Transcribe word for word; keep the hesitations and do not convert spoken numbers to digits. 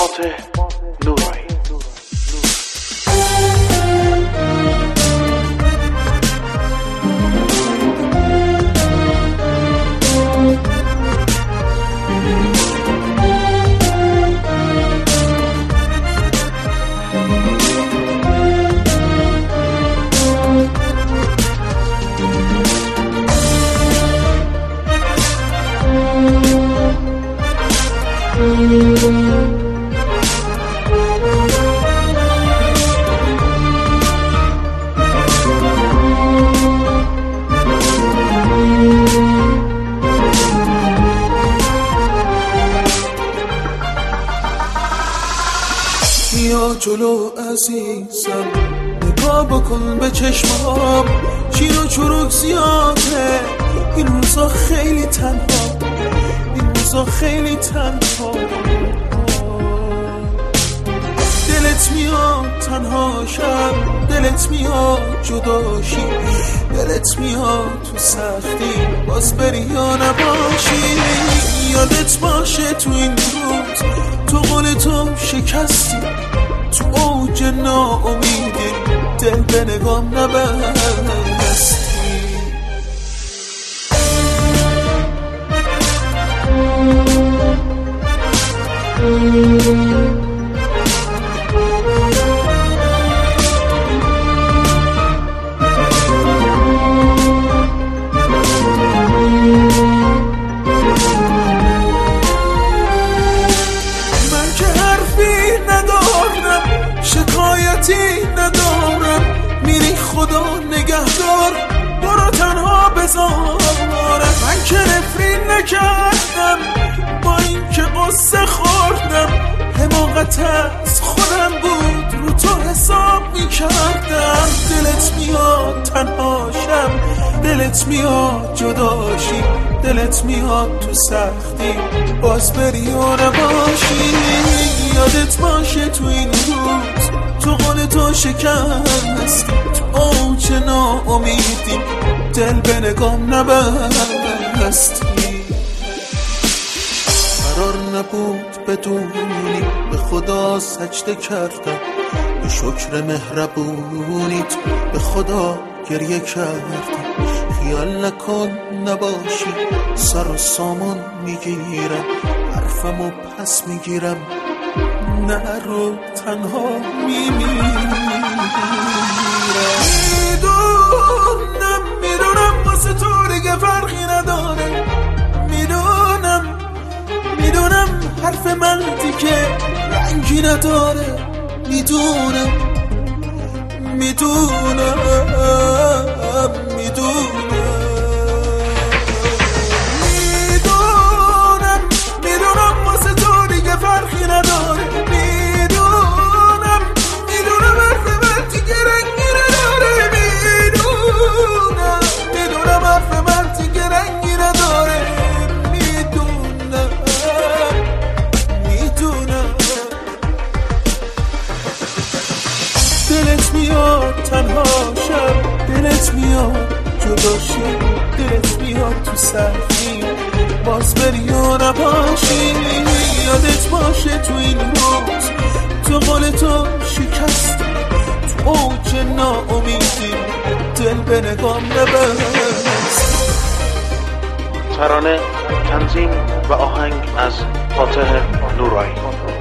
فاتح نورایی. بیا جلو عزیزم، نگاه بکن به چشمام، چین و چروک زیاده این روزا، خیلی تنها این روزا خیلی تنها. دلت میاد تنها شب، دلت میاد جداشی، دلت میاد تو سختی باز بری یا نباشی. یادت باشه تو این روز تو قول تو شکستی، تو اوج ناامیدی دل به نگام نبستی. شکایتی ندارم، میری خدا نگهدار، برو تنها بذارم. من که نفرین نکردم، با این که قصه خوردم، حماقت از خودم بود، رو تو حساب میکردم. دلت میاد تنها شم، دلت میاد جداشی، دلت میاد تو سختی باز بری و نباشی. یادت باشه تو این روز تو قول تو شکستی، تو اوج ناامیدی دل به نگام نبستی. قرار نبود بدونی به خدا سجده کردم، به شکر مهربونیت به خدا گریه کردم. خیال نکن نباشی، سر و سامان میگیرم، حرفمو پس میگیرم، نه رو تنها میمیرم. میدونم میدونم واسه تو دیگه فرقی نداره، میدونم میدونم حرف من دیگه رنگی نداره، میدونم میدونم میدونم میدونم میدونم واسه تو دیگه فرقی نداره، میدونم میدونم حرف من دیگه رنگی نداره، میدونم میدونم حرف من دیگه رنگی نداره، میدونم میدونم. دلت میاد تنها شب، دلت میاد جداشی، دلت میاد تو سختی باز بری و نباشی. یادت باشه تو این روز تو قول تو شکستی، تو اوج ناامیدی دل به نگام نبستی. ترانه، تنظیم و آهنگ از فاتح نورایی.